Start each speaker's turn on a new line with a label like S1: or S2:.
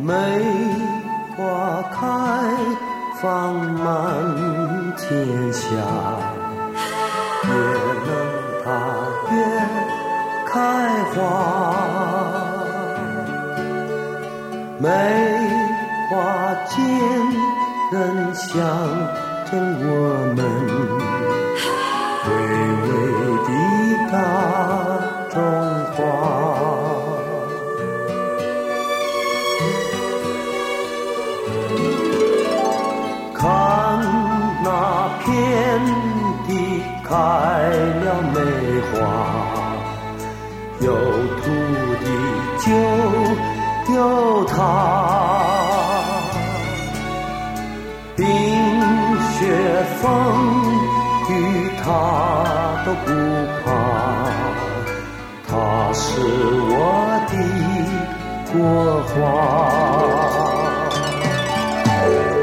S1: 梅花开放满天下，也能它越开花。梅花间人象征我们巍巍的大中华。看那片地开了梅花，有土地就有它，冰雪风雨它都不怕，它是我的国花。